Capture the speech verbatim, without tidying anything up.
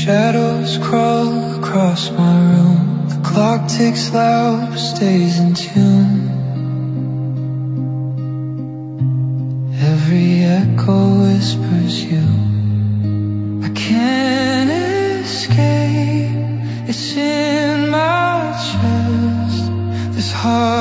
Shadows crawl across my room. The clock ticks loud but stays in tune. Every echo whispers you. I can't escape. It's in my chest. This heart